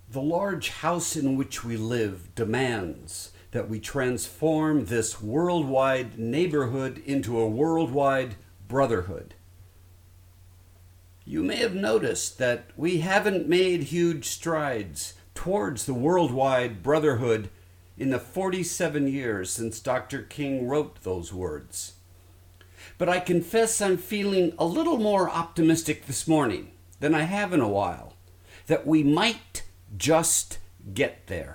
The large house in which we live demands that we transform this worldwide neighborhood into a worldwide brotherhood. You may have noticed that we haven't made huge strides towards the worldwide brotherhood in the 47 years since Dr. King wrote those words. But I confess I'm feeling a little more optimistic this morning than I have in a while, that we might just get there.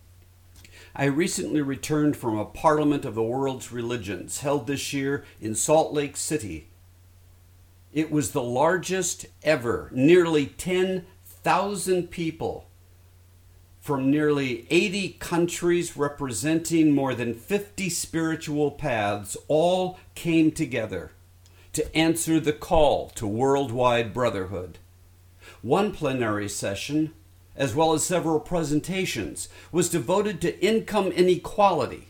I recently returned from a Parliament of the World's Religions held this year in Salt Lake City. It was the largest ever, nearly 10,000 people from nearly 80 countries representing more than 50 spiritual paths all came together to answer the call to worldwide brotherhood. One plenary session, as well as several presentations, was devoted to income inequality,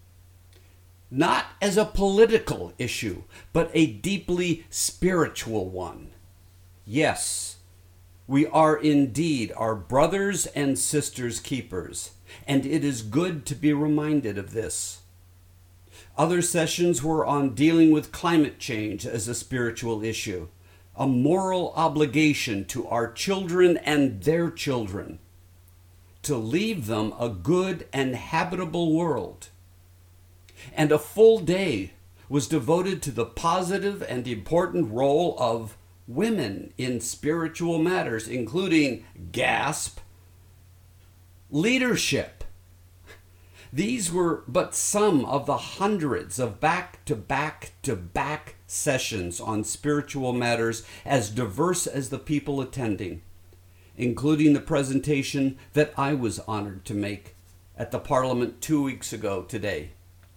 not as a political issue, but a deeply spiritual one. Yes, we are indeed our brothers and sisters' keepers, and it is good to be reminded of this. Other sessions were on dealing with climate change as a spiritual issue, a moral obligation to our children and their children to leave them a good and habitable world. And a full day was devoted to the positive and important role of women in spiritual matters, including, gasp, leadership. These were but some of the hundreds of back-to-back-to-back sessions on spiritual matters as diverse as the people attending, including the presentation that I was honored to make at the Parliament 2 weeks ago today.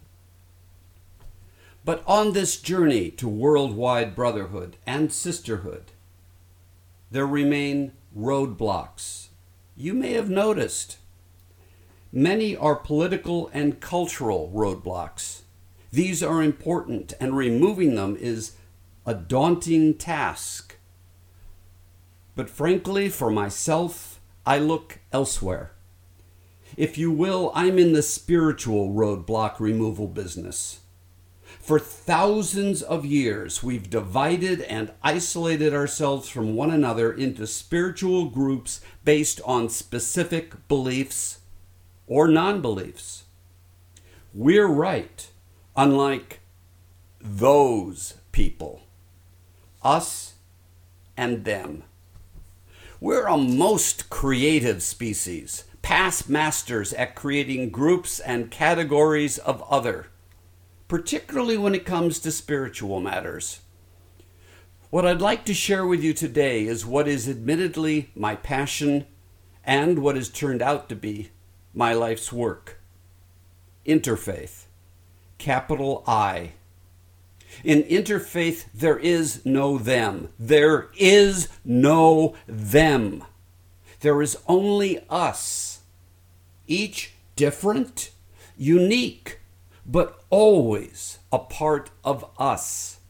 But on this journey to worldwide brotherhood and sisterhood, there remain roadblocks. You may have noticed. Many are political and cultural roadblocks. These are important, and removing them is a daunting task. But frankly, for myself, I look elsewhere. If you will, I'm in the spiritual roadblock removal business. For thousands of years, we've divided and isolated ourselves from one another into spiritual groups based on specific beliefs or non-beliefs. We're right, unlike those people, us and them. We're a most creative species, past masters at creating groups and categories of other, particularly when it comes to spiritual matters. What I'd like to share with you today is what is admittedly my passion and what has turned out to be my life's work. Interfaith, capital I. In interfaith, there is no them. There is no them. There is only us, each different, unique, but always a part of us.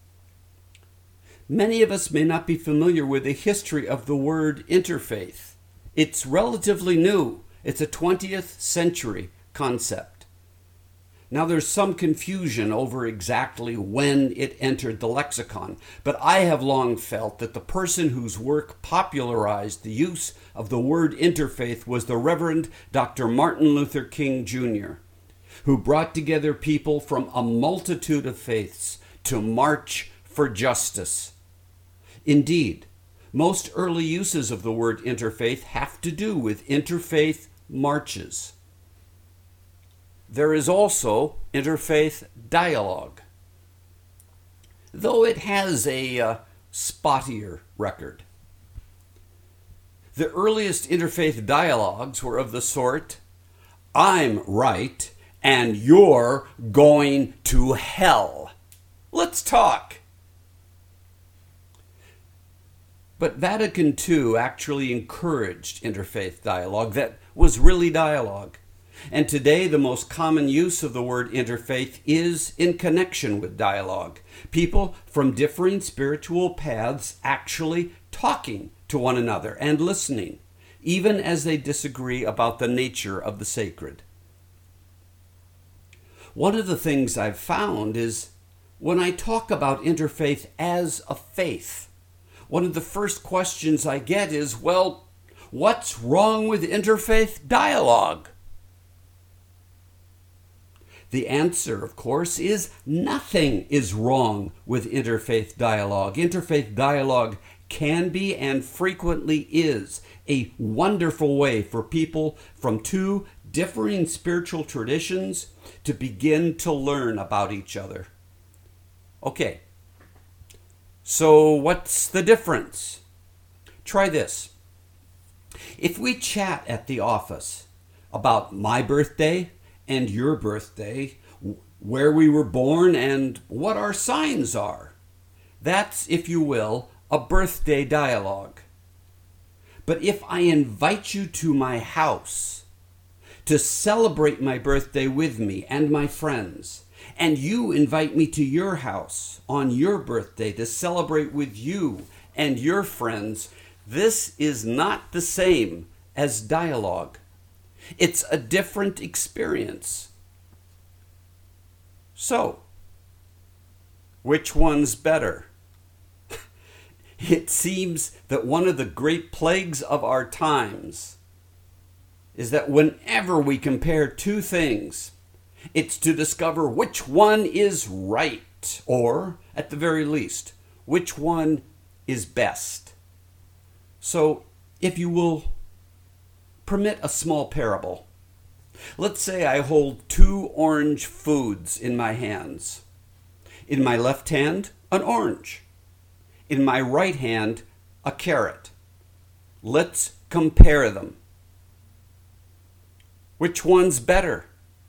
Many of us may not be familiar with the history of the word interfaith. It's relatively new. It's a 20th century concept. Now there's some confusion over exactly when it entered the lexicon, but I have long felt that the person whose work popularized the use of the word interfaith was the Reverend Dr. Martin Luther King Jr., who brought together people from a multitude of faiths to march for justice. Indeed, most early uses of the word interfaith have to do with interfaith marches. There is also interfaith dialogue, though it has a spottier record. The earliest interfaith dialogues were of the sort, I'm right and you're going to hell. Let's talk. But Vatican II actually encouraged interfaith dialogue that was really dialogue. And today, the most common use of the word interfaith is in connection with dialogue. People from differing spiritual paths actually talking to one another and listening, even as they disagree about the nature of the sacred. One of the things I've found is when I talk about interfaith as a faith, one of the first questions I get is, well, what's wrong with interfaith dialogue? The answer, of course, is nothing is wrong with interfaith dialogue. Interfaith dialogue can be and frequently is a wonderful way for people from two differing spiritual traditions to begin to learn about each other. Okay, so what's the difference? Try this. If we chat at the office about my birthday and your birthday, where we were born and what our signs are, that's, if you will, a birthday dialogue. But if I invite you to my house to celebrate my birthday with me and my friends, and you invite me to your house on your birthday to celebrate with you and your friends, this is not the same as dialogue. It's a different experience. So, which one's better? It seems that one of the great plagues of our times is that whenever we compare two things, it's to discover which one is right, or, at the very least, which one is best. So, if you will permit a small parable. Let's say I hold two orange foods in my hands. In my left hand, an orange. In my right hand, a carrot. Let's compare them. Which one's better?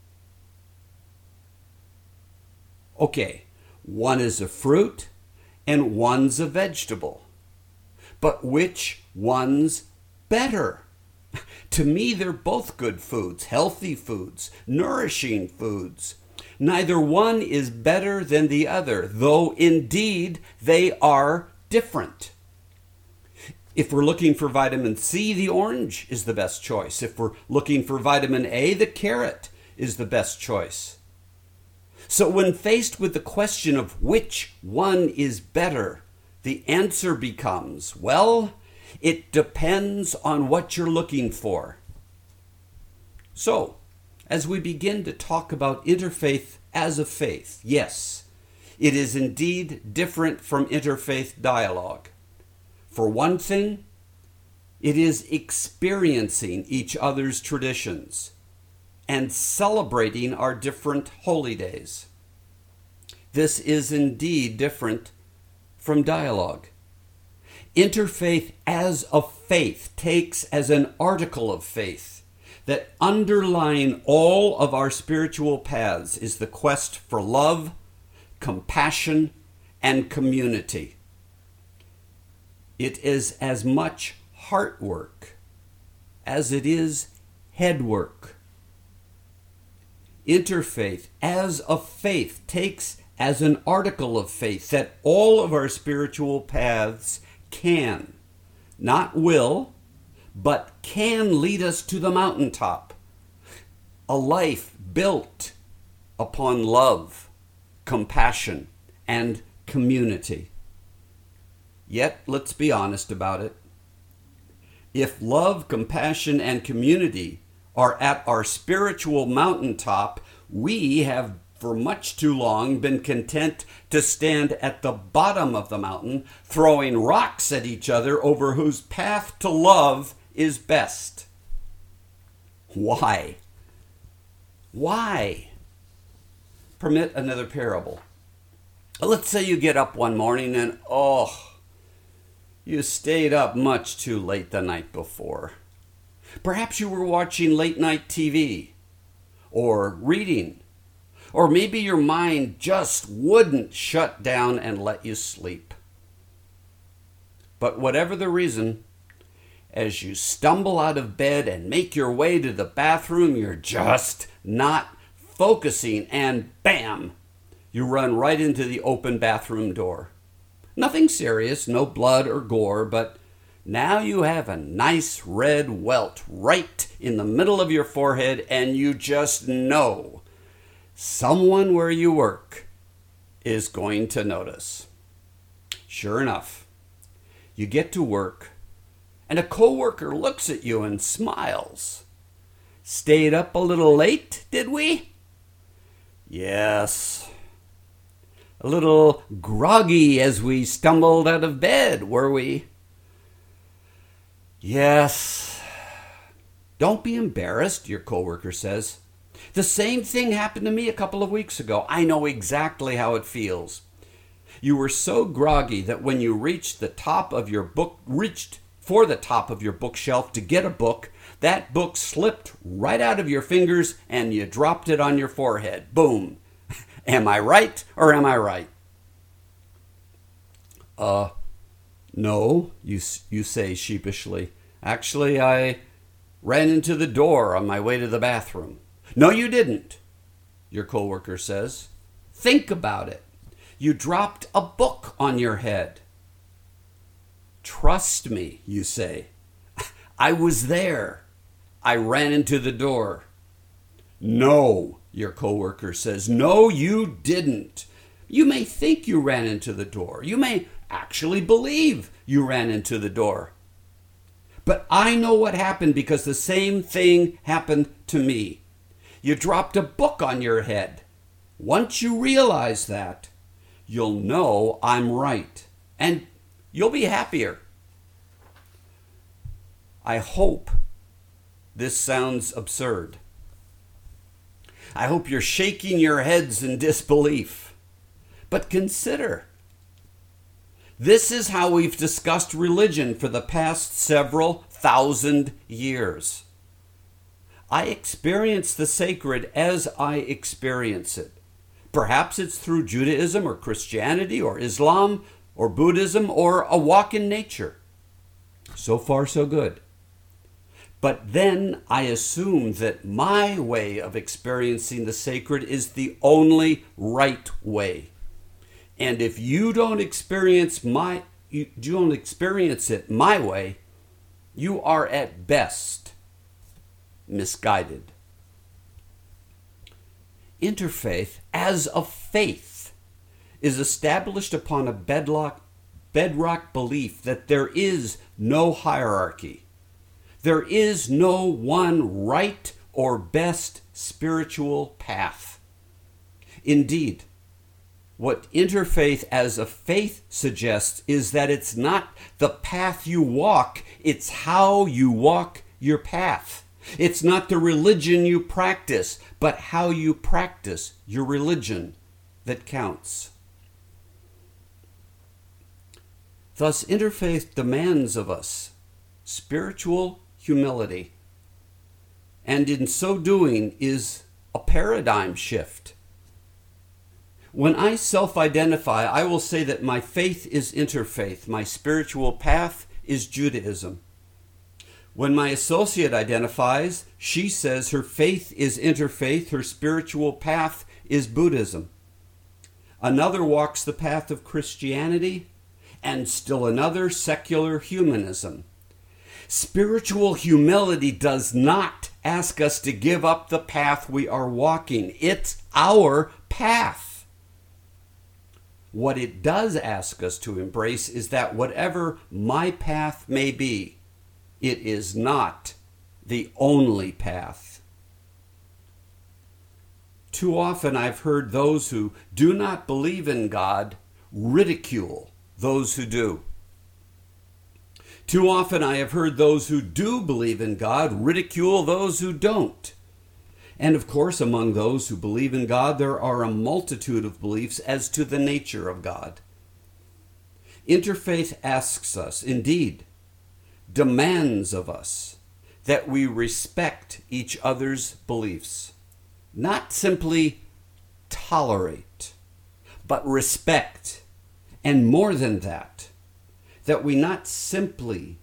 Okay, one is a fruit and one's a vegetable. But which one's better? To me, they're both good foods, healthy foods, nourishing foods. Neither one is better than the other, though indeed they are different. If we're looking for vitamin C, the orange is the best choice. If we're looking for vitamin A, the carrot is the best choice. So when faced with the question of which one is better, the answer becomes, well, it depends on what you're looking for. So, as we begin to talk about interfaith as a faith, yes, it is indeed different from interfaith dialogue. For one thing, it is experiencing each other's traditions and celebrating our different holy days. This is indeed different from dialogue. Interfaith as a faith takes as an article of faith that underlying all of our spiritual paths is the quest for love, compassion, and community. It is as much heart work as it is head work. Interfaith as a faith takes as an article of faith that all of our spiritual paths can, not will, but can lead us to the mountaintop. A life built upon love, compassion, and community. Yet, let's be honest about it. If love, compassion, and community are at our spiritual mountaintop, we have for much too long been content to stand at the bottom of the mountain, throwing rocks at each other over whose path to love is best. Why? Why? Permit another parable. Let's say you get up one morning and, you stayed up much too late the night before. Perhaps you were watching late night TV or reading, or maybe your mind just wouldn't shut down and let you sleep. But whatever the reason, as you stumble out of bed and make your way to the bathroom, you're just not focusing, and bam, you run right into the open bathroom door. Nothing serious, no blood or gore, but Now you have a nice red welt right in the middle of your forehead, and you just know someone where you work is going to notice. Sure enough, you get to work, and a coworker looks at you and smiles. Stayed up a little late, did we? Yes. A little groggy as we stumbled out of bed, were we? Yes. Don't be embarrassed, your coworker says. The same thing happened to me a couple of weeks ago. I know exactly how it feels. You were so groggy that when you reached for the top of your bookshelf to get a book, that book slipped right out of your fingers and you dropped it on your forehead. Boom. Am I right or am I right? No, you say sheepishly. Actually, I ran into the door on my way to the bathroom. No, you didn't, your coworker says. Think about it. You dropped a book on your head. Trust me, you say. I was there. I ran into the door. No, your coworker says. No, you didn't. You may think you ran into the door. You may actually believe you ran into the door. But I know what happened because the same thing happened to me. You dropped a book on your head. Once you realize that, you'll know I'm right, and you'll be happier. I hope this sounds absurd. I hope you're shaking your heads in disbelief. But consider, this is how we've discussed religion for the past several thousand years. I experience the sacred as I experience it. Perhaps it's through Judaism or Christianity or Islam or Buddhism or a walk in nature. So far, so good. But then I assume that my way of experiencing the sacred is the only right way. And if you don't experience it my way, you are at best misguided. Interfaith as a faith is established upon a bedrock belief that there is no hierarchy. There is no one right or best spiritual path. Indeed, what interfaith as a faith suggests is that it's not the path you walk, it's how you walk your path. It's not the religion you practice, but how you practice your religion that counts. Thus, interfaith demands of us spiritual humility, and in so doing is a paradigm shift. When I self-identify, I will say that my faith is interfaith, my spiritual path is Judaism. When my associate identifies, she says her faith is interfaith, her spiritual path is Buddhism. Another walks the path of Christianity, and still another secular humanism. Spiritual humility does not ask us to give up the path we are walking. It's our path. What it does ask us to embrace is that whatever my path may be, it is not the only path. Too often I've heard those who do not believe in God ridicule those who do. Too often I have heard those who do believe in God ridicule those who don't. And of course, among those who believe in God, there are a multitude of beliefs as to the nature of God. Interfaith asks us, indeed, demands of us, that we respect each other's beliefs. Not simply tolerate, but respect. And more than that, that we not simply,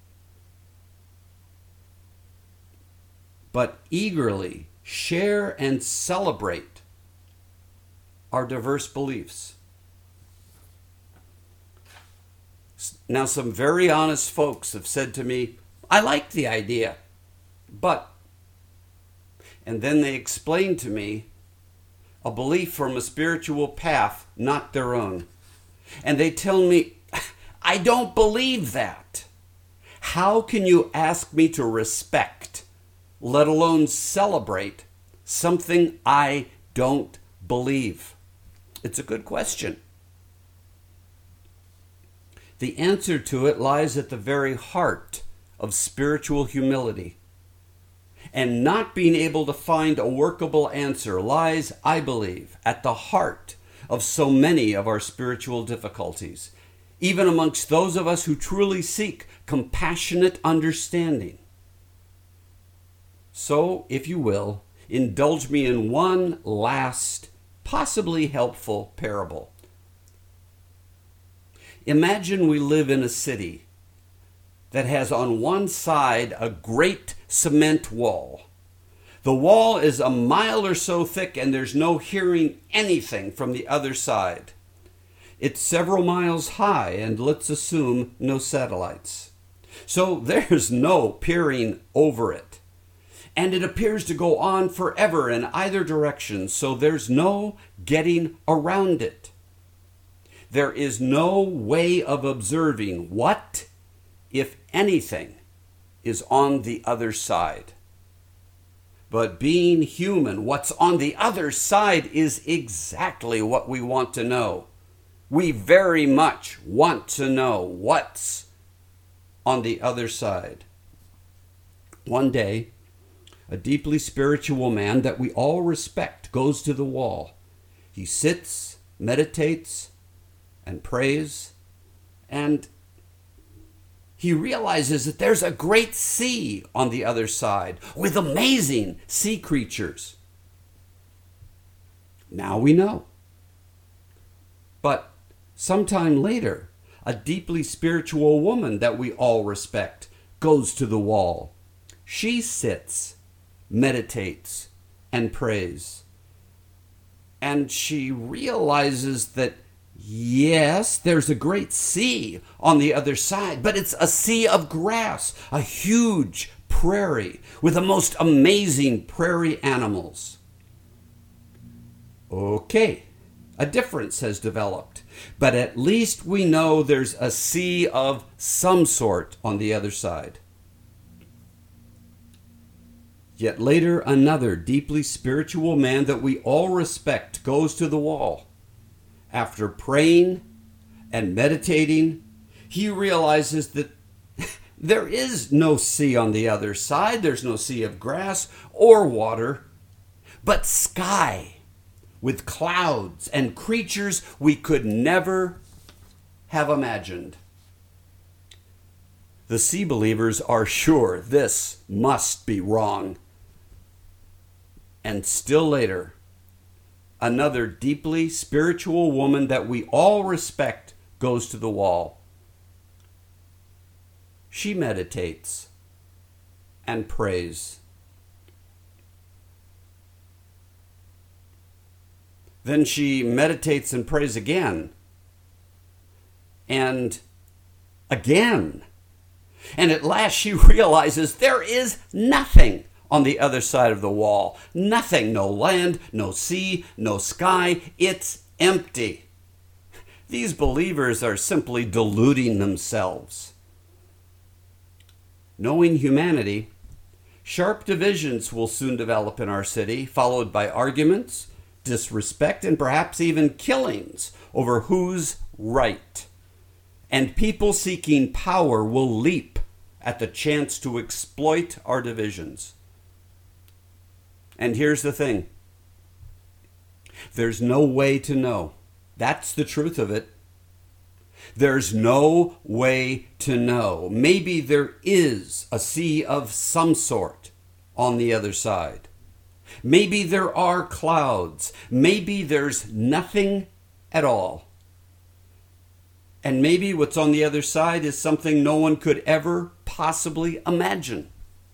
but eagerly share and celebrate our diverse beliefs. Now, some very honest folks have said to me, I like the idea, but, and then they explain to me a belief from a spiritual path, not their own. And they tell me, I don't believe that. How can you ask me to respect, let alone celebrate, something I don't believe? It's a good question. The answer to it lies at the very heart of spiritual humility. And not being able to find a workable answer lies, I believe, at the heart of so many of our spiritual difficulties, even amongst those of us who truly seek compassionate understanding. So, if you will, indulge me in one last, possibly helpful parable. Imagine we live in a city that has on one side a great cement wall. The wall is a mile or so thick and there's no hearing anything from the other side. It's several miles high and let's assume no satellites. So there's no peering over it. And it appears to go on forever in either direction, so there's no getting around it. There is no way of observing what, if anything, is on the other side. But being human, what's on the other side is exactly what we want to know. We very much want to know what's on the other side. One day, a deeply spiritual man that we all respect goes to the wall. He sits, meditates, and prays, and he realizes that there's a great sea on the other side with amazing sea creatures. Now we know. But sometime later, a deeply spiritual woman that we all respect goes to the wall. She sits, meditates, and prays. And she realizes that yes, there's a great sea on the other side, but it's a sea of grass, a huge prairie with the most amazing prairie animals. Okay, a difference has developed, but at least we know there's a sea of some sort on the other side. Yet later, another deeply spiritual man that we all respect goes to the wall. After praying and meditating, he realizes that there is no sea on the other side. There's no sea of grass or water, but sky with clouds and creatures we could never have imagined. The sea believers are sure this must be wrong. And still later, another deeply spiritual woman that we all respect goes to the wall. She meditates and prays. Then she meditates and prays again. And again. And at last she realizes there is nothing on the other side of the wall. Nothing, no land, no sea, no sky. It's empty. These believers are simply deluding themselves. Knowing humanity, sharp divisions will soon develop in our city, followed by arguments, disrespect, and perhaps even killings over who's right. And people seeking power will leap at the chance to exploit our divisions. And here's the thing. There's no way to know. That's the truth of it. There's no way to know. Maybe there is a sea of some sort on the other side. Maybe there are clouds. Maybe there's nothing at all. And maybe what's on the other side is something no one could ever possibly imagine.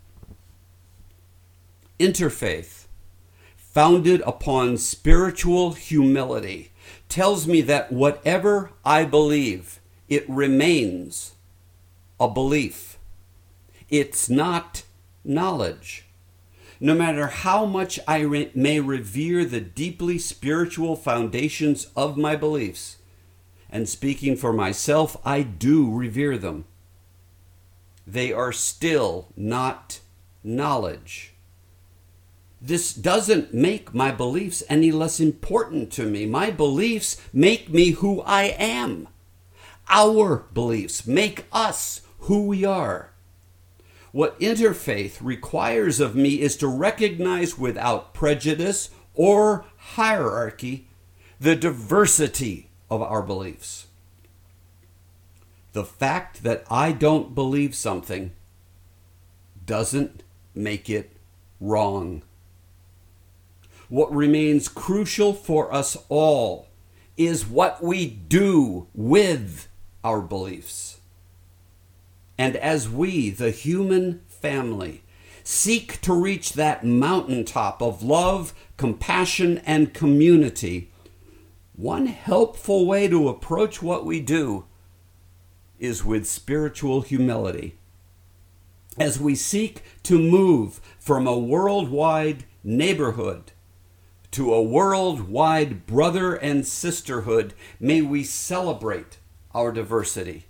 Interfaith, founded upon spiritual humility, tells me that whatever I believe It remains a belief. It's not knowledge. No matter how much I may revere the deeply spiritual foundations of my beliefs, and speaking for myself, I do revere them, they are still not knowledge. This doesn't make my beliefs any less important to me. My beliefs make me who I am. Our beliefs make us who we are. What interfaith requires of me is to recognize without prejudice or hierarchy the diversity of our beliefs. The fact that I don't believe something doesn't make it wrong. What remains crucial for us all is what we do with our beliefs. And as we, the human family, seek to reach that mountaintop of love, compassion, and community, one helpful way to approach what we do is with spiritual humility. As we seek to move from a worldwide neighborhood to a worldwide brother and sisterhood, may we celebrate our diversity.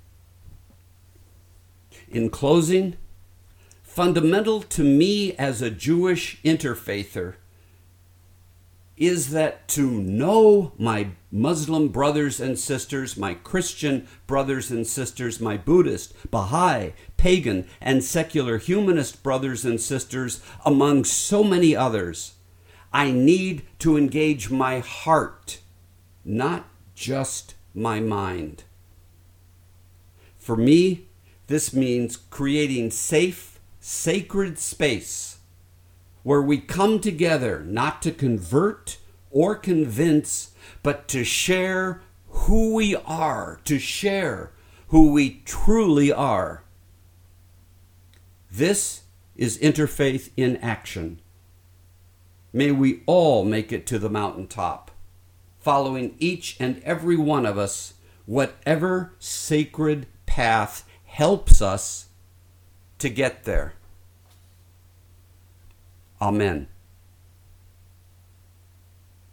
In closing, fundamental to me as a Jewish interfaither is that to know my Muslim brothers and sisters, my Christian brothers and sisters, my Buddhist, Baha'i, pagan, and secular humanist brothers and sisters, among so many others, I need to engage my heart, not just my mind. For me, this means creating safe, sacred space where we come together not to convert or convince, but to share who we are, to share who we truly are. This is interfaith in action. May we all make it to the mountaintop, following each and every one of us, whatever sacred path helps us to get there. Amen.